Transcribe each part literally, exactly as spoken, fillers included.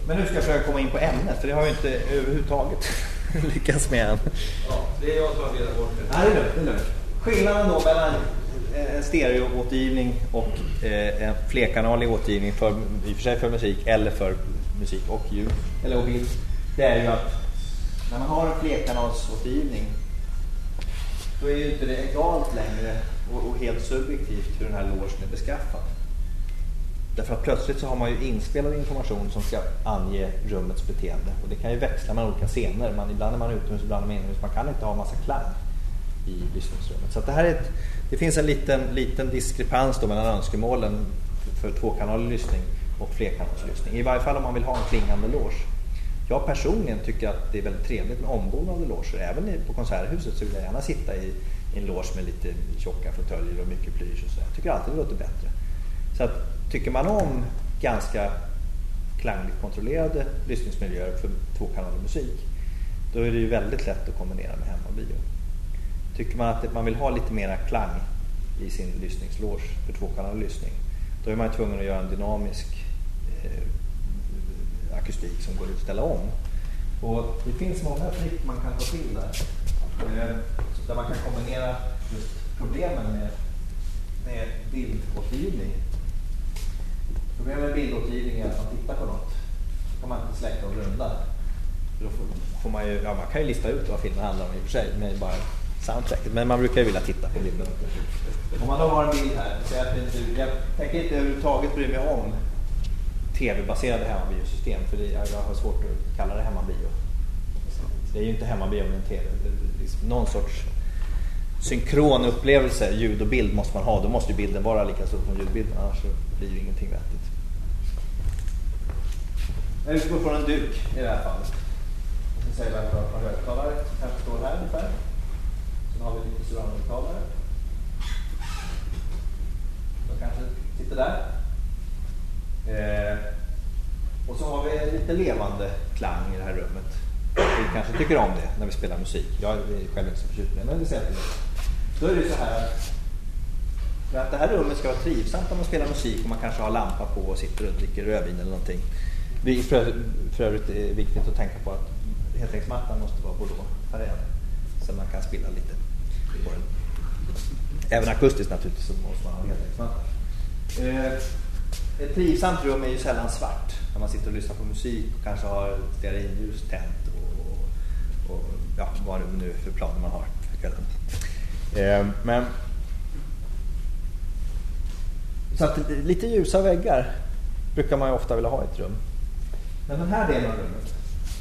Men nu ska jag försöka komma in på ämnet, för det har jag inte överhuvudtaget lyckats med än. Ja, det är jag som har velat bort det. Nej, det är lugnt, det är lugnt. Skillnaden då mellan en stereoåtergivning och eh, en flerkanalig återgivning för, i och för sig för musik eller för musik och ljud eller och bild, det är ju att när man har en flerkanalsåtergivning då är ju inte det egalt längre och, och helt subjektivt hur den här logen är beskaffad. Därför att plötsligt så har man ju inspelad information som ska ange rummets beteende, och det kan ju växla mellan olika scener. Man, ibland är man utomhus, ibland är man inomhus. Man kan inte ha en massa klang i lyssningsrummet. Så att det här är ett, det finns en liten, liten diskrepans då mellan önskemålen för tvåkanalig lyssning och flerkanalslyssning. I varje fall om man vill ha en klingande loge. Jag personligen tycker att det är väldigt trevligt med ombonade loger. Även på konserthuset så vill jag gärna sitta i, i en loge med lite tjocka fåtöljer och mycket plysch och så. Jag tycker alltid det låter bättre. Så att tycker man om ganska klangligt kontrollerade lyssningsmiljöer för tvåkanalig musik, då är det ju väldigt lätt att kombinera med hemmabio. Tycker man att man vill ha lite mera klang i sin lyssningsloge för tvåkanalig lyssning, då är man tvungen att göra en dynamisk eh, akustik som går att ställa om. Och det finns många trick man kan ta till där. Eh, där man kan kombinera just problemen med, med bildåtergivning. Problemet med bildåtergivning är att man tittar på något, så kan man inte släcka och blunda. Då får, får man ju, ja, man kan ju lista ut vad filmen handlar om i och för sig med bara soundtracket, men man brukar ju vilja titta på bilden. Om man då har en bild här, så att det, jag tänker inte överhuvudtaget bry mig om tv-baserade hemmabiosystem, för det, jag har svårt att kalla det hemmabio. Det är ju inte hemmabio med en tv. Det är liksom någon sorts synkron upplevelse, ljud och bild måste man ha. Då måste ju bilden vara lika stor som ljudbilden, annars så blir ju ingenting vettigt. Jag utgår från en duk i det här fallet. Jag ska säga att jag har högtalare som kanske står här ungefär. Sen har vi lite surroundhögtalare. De kanske sitter där. Eh, och så har vi lite levande klang i det här rummet. Vi kanske tycker om det när vi spelar musik. Jag är själv inte så förtjust med, men det säger då är det så här, för att det här rummet ska vara trivsamt om man spelar musik och man kanske har lampa på och sitter och dricker rödvin eller någonting. Det är för, för övrigt är viktigt att tänka på att heltäckningsmattan måste vara bordeauxfärgad så man kan spela lite på den. Även akustiskt naturligtvis så måste man ha en heltäckningsmatta. Eh, ett trivsamt rum är ju sällan svart när man sitter och lyssnar på musik och kanske har stearinljus tänt och, och ja, vad det nu är för planer man har för kvällen. Eh, men så att lite ljusa väggar brukar man ju ofta vilja ha i ett rum. Men den här delen av rummet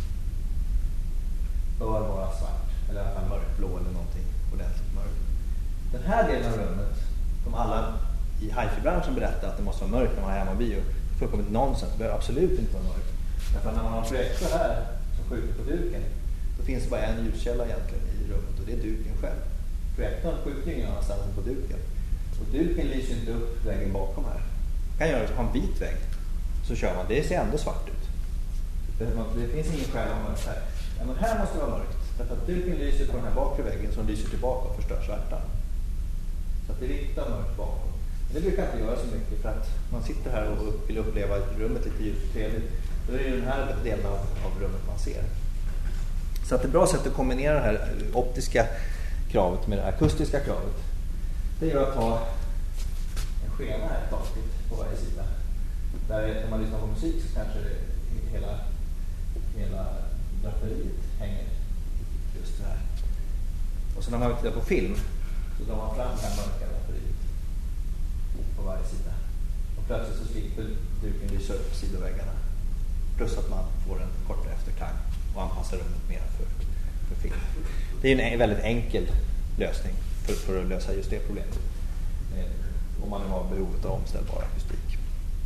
bör vara svart, eller i alla fall mörkblå eller någonting ordentligt mörkt. Den här delen av rummet, som alla i hi-fi-branschen berättar att det måste vara mörkt när man har hemmabio, det fullkomligt nonsens. Det behöver absolut inte vara mörkt. Därför när man har projektor här som skjuter på duken, då finns det bara en ljuskälla egentligen i rummet, och det är duken själv. Projektorn skjuter ingen annanstans än på duken. Och duken lyser inte upp väggen bakom här. Man kan göra ha en vit vägg, så kör man. Det ser ändå svart ut. Det, det finns ingen skäl att ha mörkt här. Ja, men här måste det vara mörkt. Därför att duken lyser på den här bakre väggen som lyser tillbaka och förstör svärtan. Så att det är viktigt att mörkt bakom. Men det brukar inte göra så mycket, för att man sitter här och vill uppleva rummet lite ljust och trevligt. Då är det den här delen av, av rummet man ser. Så att ett bra sätt att kombinera det här optiska kravet med det akustiska kravet, det är att ha en skena här taktigt på varje sida. Där när man lyssnar på musik så kanske hela, hela draperiet hänger just det här. Och så när man tittar på film så drar man fram det här mörka draperiet på varje sida. Och plötsligt så slipper duken lysa upp sidoväggarna. Plus att man får en kortare efterklang och anpassar rummet mer för, för film. Det är en väldigt enkel lösning för, för att lösa just det problemet. Om man nu har behovet av omställbar akustik.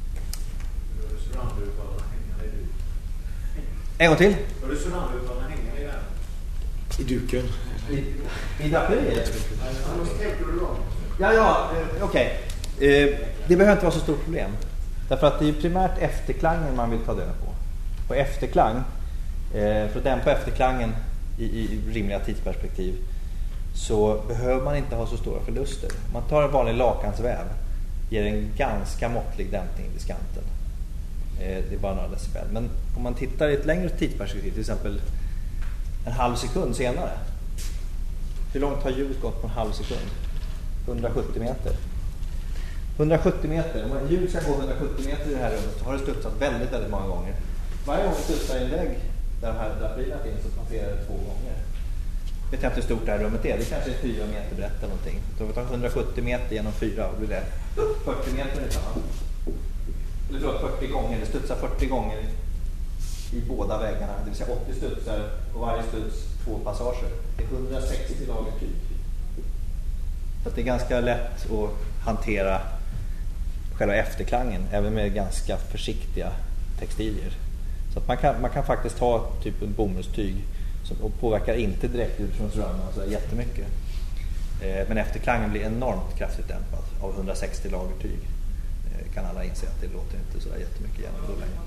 En gång till. Var det surroundhögtalarna hängande i den? I duken. I, i draperiet? Ja, ja, okej. Okay. Eh, det behöver inte vara så stort problem. Därför att det är primärt efterklangen man vill ta död på. Och efterklang, eh, för att dämpa efterklangen i, i rimliga tidsperspektiv, så behöver man inte ha så stora förluster. Om man tar en vanlig lakansväv, ger en ganska måttlig dämpning i diskanten. Eh, det är bara några decibel. Men om man tittar i ett längre tidsperspektiv, till exempel en halv sekund senare. Hur långt har ljudet gått på en halv sekund? hundrasjuttio meter. hundrasjuttio meter. Om en ljud ska gå hundrasjuttio meter i det här rummet så har det studsat väldigt, väldigt många gånger. Varje gång det studsar i en vägg där de här draperierna finns så passerar det två gånger. Jag vet inte hur stort det här rummet är. Det kanske är fyra meter brett eller någonting. Då tar vi hundrasjuttio meter genom fyra och blir det fyrtio meter ungefär. Eller förlåt, fyrtio gånger. Det studsar fyrtio gånger i båda väggarna. Det vill säga åttio studsar och varje studs två passager. Det är hundrasextio lager tyg. Så att det är ganska lätt att hantera själva efterklangen även med ganska försiktiga textilier. Så att man kan, man kan faktiskt ha typ en bomullstyg som och påverkar inte direkt ljudfrånsrören så jättemycket. Eh, men efterklangen blir enormt kraftigt dämpad av hundrasextio lager tyg. Eh, kan alla inse att det låter inte så där jättemycket genom då längre.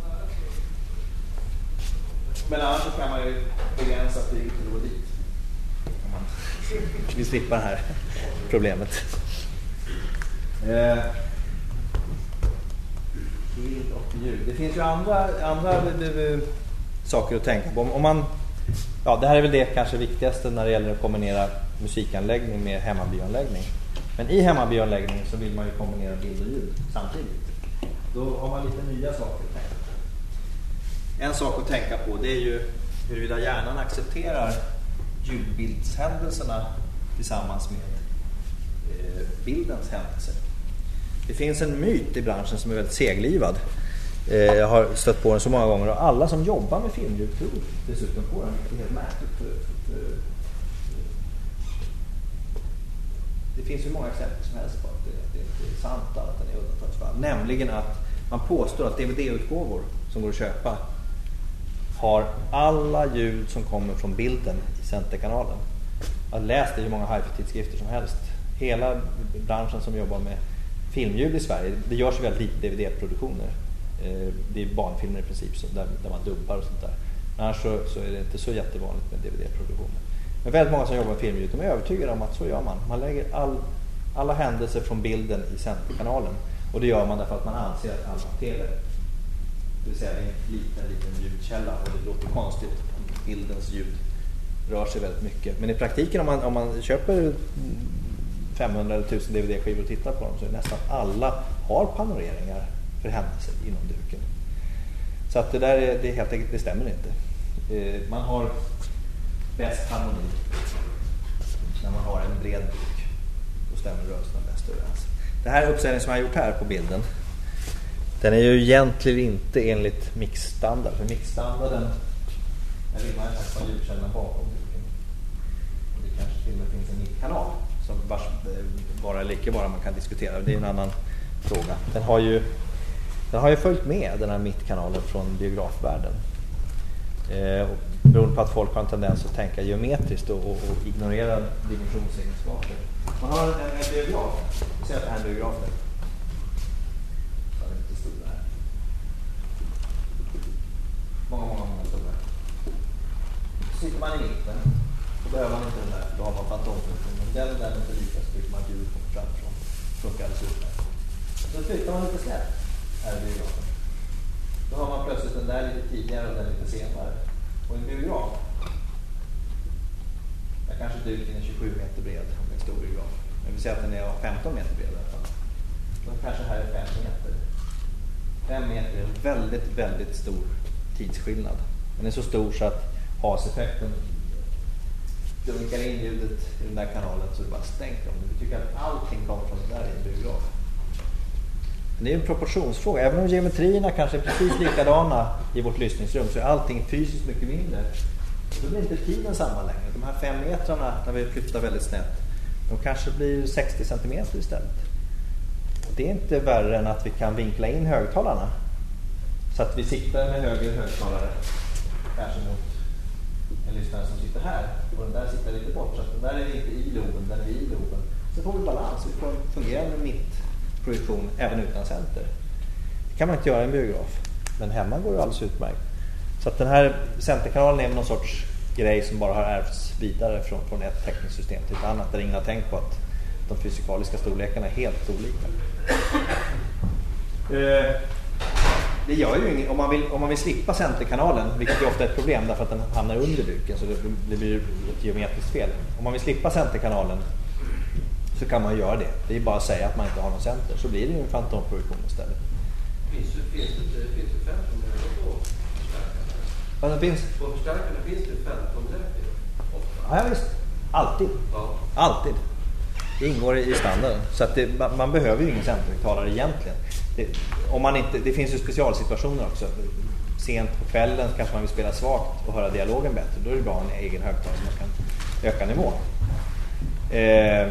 Men annars så kan man ju begränsa tyget till då och dit. Om man vill slippa det här problemet. Eh, Det finns ju andra, andra saker att tänka på. Om man, ja, det här är väl det kanske viktigaste när det gäller att kombinera musikanläggning med hemmabioanläggning. Men i hemmabioanläggning så vill man ju kombinera bild och ljud samtidigt. Då har man lite nya saker att tänka på. En sak att tänka på det är ju huruvida hjärnan accepterar ljudbildshändelserna tillsammans med eh, bildens händelser. Det finns en myt i branschen som är väldigt seglivad. Eh, jag har stött på den så många gånger och alla som jobbar med filmljud tror dessutom på den. Det är helt märkligt. För, för, för. Det finns ju många exempel som helst på att det, det, det är sant att den är undantagsfall. Nämligen att man påstår att D V D-utgåvor som går att köpa har alla ljud som kommer från bilden i centerkanalen. Jag har läst det i många hi-fi-tidskrifter som helst. Hela branschen som jobbar med filmljud i Sverige, det görs väldigt lite D V D-produktioner. Det är barnfilmer i princip där, där man dubbar och sånt där. Men annars så, så är det inte så jättevanligt med D V D-produktioner. Men väldigt många som jobbar med filmljud, de är övertygade om att så gör man. Man lägger all, alla händelser från bilden i centerkanalen. Och det gör man därför att man anser att alla har T V. Det vill säga en liten, liten ljudkälla och det låter konstigt om bildens ljud rör sig väldigt mycket. Men i praktiken om man, om man köper femhundra eller tusen D V D-skivor och tittar på dem så är nästan alla har panoreringar för händelser inom duken. Så att det där är, det är helt enkelt, det stämmer inte. Eh, man har bäst harmoni när man har en bred duk. Då stämmer rörelserna bäst överens. Det här uppsättningen som jag har gjort här på bilden, den är ju egentligen inte enligt mixstandard. För mixstandarden, där vill man ju faktiskt ha ljudkällan bakom duken. Och det kanske till och med finns en mittkanal som vars bara eller icke bara man kan diskutera. Det är en annan fråga. Den har ju, den har ju följt med den här mittkanalen från biografvärlden. Eh, beroende på att folk har en tendens att tänka geometriskt och, och, och ignorera dimensionsegenskaper. Man har en, en biograf. Vi ser att det här är en biograf nu. Så är det lite stora här. Många, många, många stora. Så sitter man i mitten. Då behöver man inte den där. Då har man fantomfunktion. Men den där är inte lika så mycket man ljud kommer framifrån. Funkar alldeles utmärkt. Så flyttar man lite snett här i biografen. Då har man plötsligt den där lite tidigare och den lite senare. Och en biograf. Där kanske duken är tjugosju meter bred om det är en stor biograf. Men vi säger att den är femton meter bred i alla fall. Då kanske här är fem meter. fem meter är en väldigt, väldigt stor tidsskillnad. Den är så stor så att haseffekten dunkar in ljudet i den där kanalen så det bara stänker om det. Vi tycker att allting kommer från den där i en biograf. Men det är en proportionsfråga. Även om geometrierna kanske är precis likadana i vårt lyssningsrum så är allting fysiskt mycket mindre. Då blir inte tiden samma längre. De här fem metrarna när vi flyttar väldigt snett, de kanske blir sextio centimeter istället. Och det är inte värre än att vi kan vinkla in högtalarna. Så att vi sitter med höger högtalare kanske mot en lyssnare som sitter här. Och den där sitter lite bort. Så att den där är inte i loben, den är i loben. Så får vi balans. Vi får en fungerande mittprojektion även utan center. Det kan man inte göra i en biograf. Men hemma går det alldeles utmärkt. Så att den här centerkanalen är någon sorts grej som bara har ärvts vidare från, från ett tekniksystem till ett annat. Där ingen har tänkt på att de fysikaliska storlekarna är helt olika. Eh, det gör ju inget. Om man vill, om man vill slippa centerkanalen, vilket är ofta ett problem därför att den hamnar under duken så det, det blir ett geometriskt fel. Om man vill slippa centerkanalen så kan man göra det. Det är bara att säga att man inte har någon center så blir det ju en fantomprojektion istället. Finns det, finns det, finns det femton läkare på förstärkarna? Ja, det finns. På förstärkarna finns det femton läkare? Ja, visst. Alltid. Ja. Alltid. Det ingår i standarden. Så att det, man, man behöver ju ingen centerhögtalare egentligen. Det, om man inte, det finns ju specialsituationer också. Sent på kvällen kanske man vill spela svagt och höra dialogen bättre. Då är det bra att ha en egen högtalare som man kan öka nivån. Eh,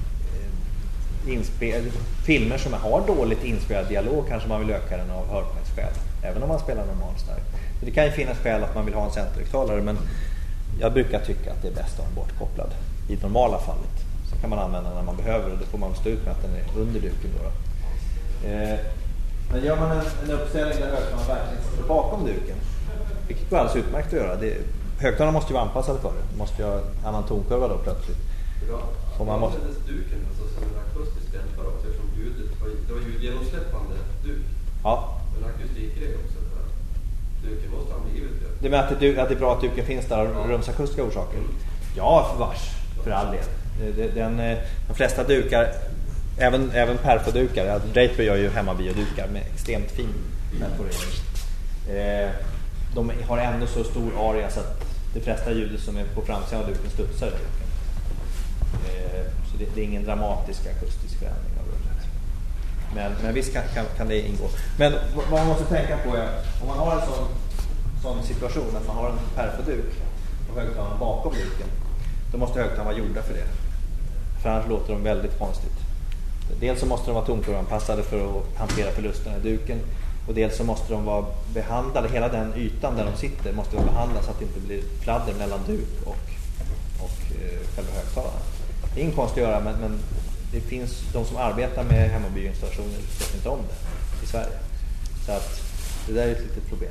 inspel, filmer som har dåligt inspelad dialog kanske man vill öka den av hörbarhetsskäl. Även om man spelar normalt starkt. Så det kan ju finnas skäl att man vill ha en centerhögtalare, men jag brukar tycka att det är bäst att ha en bortkopplad i normala fallet. Så kan man använda när man behöver och då får man stå ut med att den är under duken då. Eh, men gör man en, en uppställning där högtalaren verkligen står bakom duken, vilket går alldeles utmärkt att göra. Det, högtalarna måste ju vara anpassade för det. Det måste ju ha en annan tonkurva då plötsligt. Bra. Så man måste... duken alltså, som en akustisk dämpare också, eftersom ljudet var, det var ju genomsläppande duk. Ja. Men akustikgrej också. Duken måste ha blivit det. Det med att det, att det är bra att duken finns där av ja. rumsakustiska orsaker. Ja, för vars. För all del. Den, de flesta dukar, även, även perfodukar, Draper gör ju hemmabiodukar med extremt fin perforering. Eh, de har ändå så stor area så att de flesta ljudet som är på framsidan av duken studsar i duken. Eh, så det, det är ingen dramatisk akustisk förändring av rummet. Men, men visst kan, kan, kan det ingå. Men vad man måste tänka på är, om man har en sån, sån situation att man har en perfoduk och högtalaren bakom duken, då måste högtalarna vara gjorda för det. För annars låter de väldigt konstigt. Dels så måste de vara tonkurvanpassade för att hantera förlusterna i duken. Och dels så måste de vara behandlade, hela den ytan där de sitter måste vara behandlad så att det inte blir fladder mellan duk och, och eh, själva högtalarna. Det är ingen konst att göra, men, men det finns de som arbetar med hemmabioinstallationer vet inte om det i Sverige. Så att det där är ett litet problem.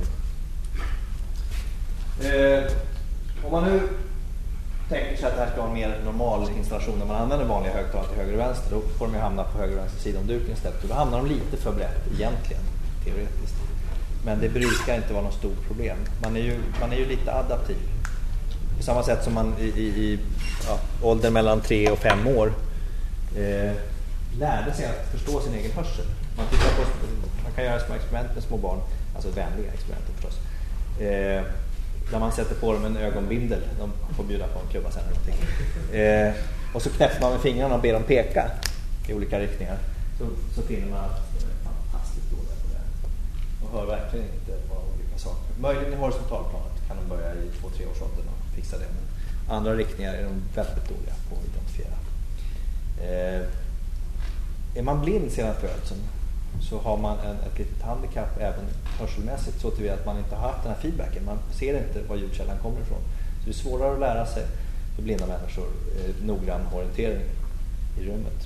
Eh, om man nu tänker sig att det här ska vara en mer normal installation när man använder vanliga högtalare till höger och vänster, då får de ju hamna på höger och vänster sida om duken istället. Då hamnar de lite för brett egentligen, teoretiskt. Men det brukar inte vara något stort problem. Man är ju, man är ju lite adaptiv. På samma sätt som man i, i, i ja, åldern mellan tre och fem år eh, lärde sig att förstå sin egen hörsel. Man, tittar på, man kan göra små experiment med små barn, alltså vänliga experiment förstås. Eh, där man sätter på dem en ögonbindel, de får bjuda på en klubba sen eller någonting. Eh, och så knäpper man med fingrarna och ber dem peka i olika riktningar. Så, så finner man att de är fantastiskt dåliga på det. Och hör verkligen inte vad olika saker. Möjligen i horisontalplanet kan de börja i två-tre års åldern och fixa det. Men andra riktningar är de väldigt dåliga på att identifiera. Eh, är man blind sedan födseln så har man en, ett litet handikapp även hörselmässigt så tillvida att man inte har haft den här feedbacken. Man ser inte var ljudkällan kommer ifrån. Så det är svårare att lära sig för blinda människor eh, noggrann orientering i rummet.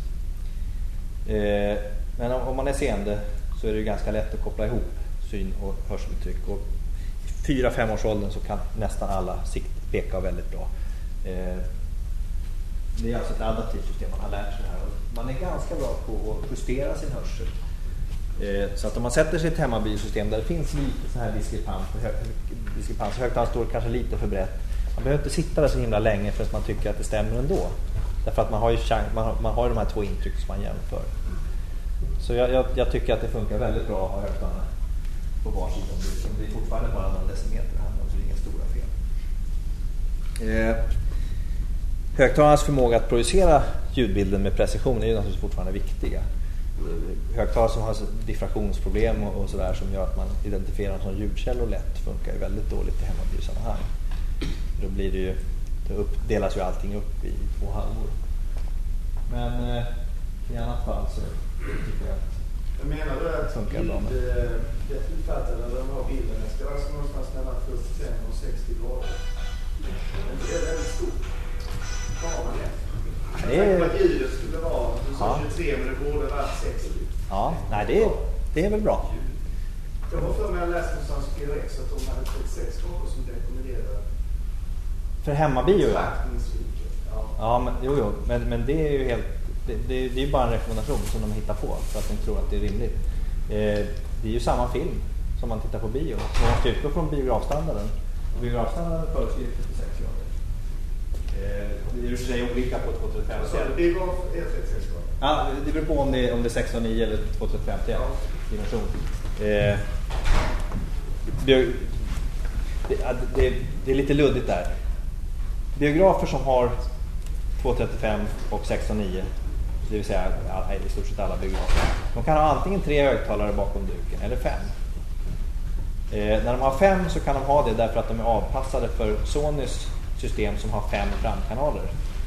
Eh, men om, om man är seende så är det ju ganska lätt att koppla ihop syn och hörseltryck. Och i fyra-fem års åldern så kan nästan alla sikt peka väldigt bra. Eh, det är alltså ett adaptivt system man har lärt sig här. Man är ganska bra på att justera sin hörsel. Så att om man sätter sig i ett hemmabiosystem där det finns lite så här diskrepans, diskrepans högtalaren står kanske lite för brett. Man behöver inte sitta där så himla länge för att man tycker att det stämmer ändå. Därför att man har ju chans, man har, man har ju de här två intryck som man jämför. Så jag, jag, jag tycker att det funkar väldigt bra att ha högtalarna på varsidan. Det är fortfarande bara någon decimeter här, så det är inga stora fel. Eh, högtalarnas förmåga att projicera ljudbilden med precision är ju naturligtvis fortfarande viktiga. Högtalare som har diffraktionsproblem och, och sådär som gör att man identifierar dem som ljudkällor lätt funkar ju väldigt dåligt i hemmabiosammanhang. Då blir det ju, då uppdelas ju allting upp i två halvor. Men eh, i annat fall så tycker jag att jag menar du att funkar bra med. Det uppfattade när de har bilden ska vara någonstans mellan fyrtiofem och sextio grader. Det är väldigt stort. Vad man är. Det är... att ljudet skulle vara ja. tjugotre men det borde vara sextio. Ja, nej det är, det är väl bra. Jag var för mig att jag läste någonstans P R X att de hade trettiosex grader som rekommenderade. För hemmabio ja. Ja, ja men, jo, jo, men, men det är ju helt det, det, det är ju bara en rekommendation som de hittar på för att de tror att det är rimligt. Eh, det är ju samma film som man tittar på bio. Så man måste utgå från biografstandarden. Biografstandarden föreskriver trettiosex grader. Eh, det är ju sig olika på två trettiofem. Så det biograf är trettiosex grader? Ja, det beror på om det, om det är sexton nio eller två trettiofem till ja. dimension. Eh, bio, det, det, det är lite luddigt där. Biografer som har två trettiofem och sexton nio, det vill säga i stort sett alla biografer, de kan ha antingen tre högtalare bakom duken eller fem. Eh, när de har fem så kan de ha det därför att de är avpassade för Sonys system som har fem framkanaler.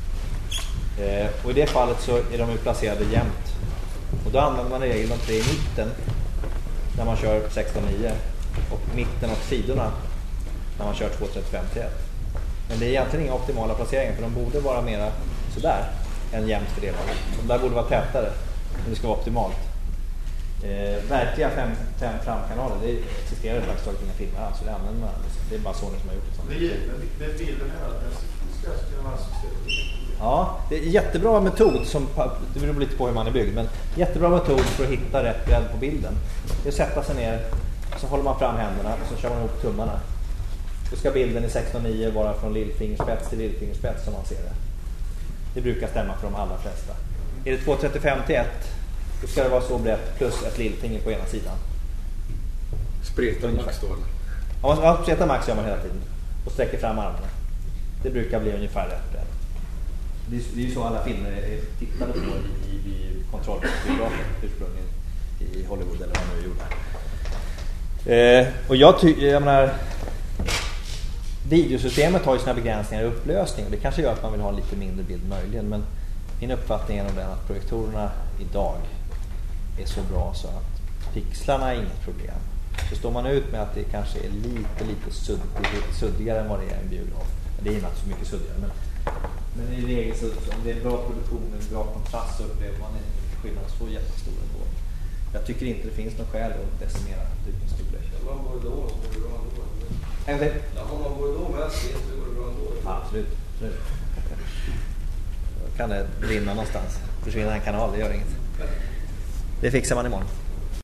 Eh, och i det fallet så är de placerade jämnt. Och då använder man i regel de tre i mitten när man kör sexton nio och mitten och sidorna när man kör två trettiofem till ett. Men det är egentligen inga optimala placeringar, för de borde vara mera sådär än jämnt fördelade. De där borde vara tätare om det ska vara optimalt. Eh, verkliga fem, fem framkanaler, det existerar faktiskt taget inga filmer alls, så det använder man. Det är bara Sony som har gjort det. Sånt. Men bilden är att den ska kunna vara systemet. Ja, det är en jättebra metod, som, det beror lite på hur man är byggd, men jättebra metod för att hitta rätt bredd på bilden. Det är att sätta sig ner, så håller man fram händerna och så kör man ihop tummarna. Då ska bilden i sexton nio vara från lillfingerspets till lillfingerspets som man ser det. Det brukar stämma för de allra flesta. Är det två trettiofem till ett, då ska det vara så brett plus ett lillfinger på ena sidan. Spreta max då? Ja, man spretar max gör man hela tiden. Och sträcker fram armarna. Det brukar bli ungefär rätt bredd. Det är, det är ju så alla filmer är tittade på i, i, i kontrollbiografen ursprungligen i Hollywood eller vad man nu gjorde. Eh, och jag tycker, jag menar, videosystemet har ju sina begränsningar i upplösning och det kanske gör att man vill ha en lite mindre bild möjligen, men min uppfattning är nog den att projektorerna idag är så bra så att pixlarna är inget problem. Så står man ut med att det kanske är lite, lite suddig, suddigare än vad det är i en biograf. Det är inte så mycket suddigare, men, men i regel så om det är bra produktion, en bra kontrast, så upplever man inte skillnad så jättestor ändå. Jag tycker inte det finns någon skäl att decimera dukens storlek. Man går då så går det bra ändå. En till? Ja, om man går då med så går det bra ändå. Ja, absolut. absolut. Då kan det rinna någonstans. Försvinna en kanal, det gör inget. Det fixar man imorgon.